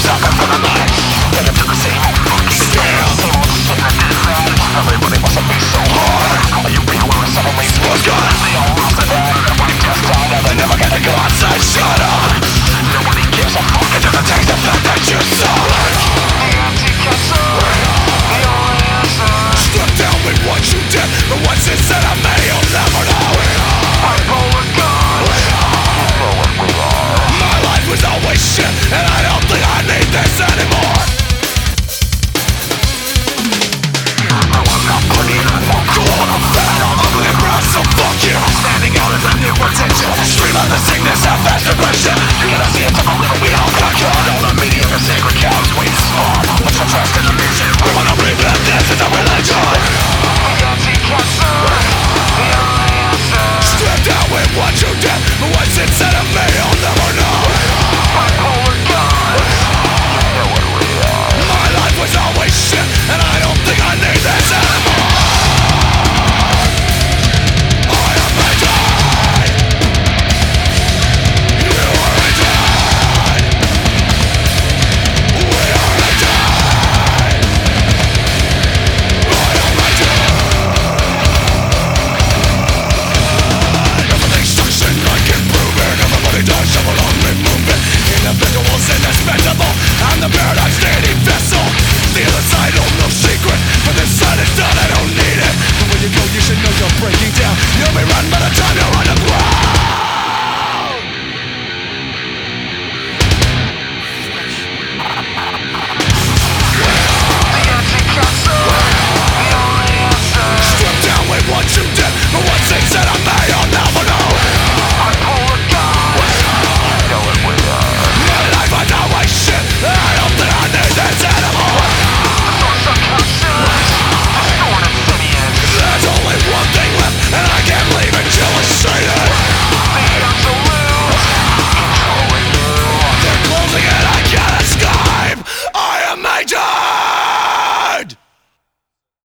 Stream of the sickness, how fast progression. You cannot see it, we all got killed. All the media, the sacred cows, we spawn. What's your trust in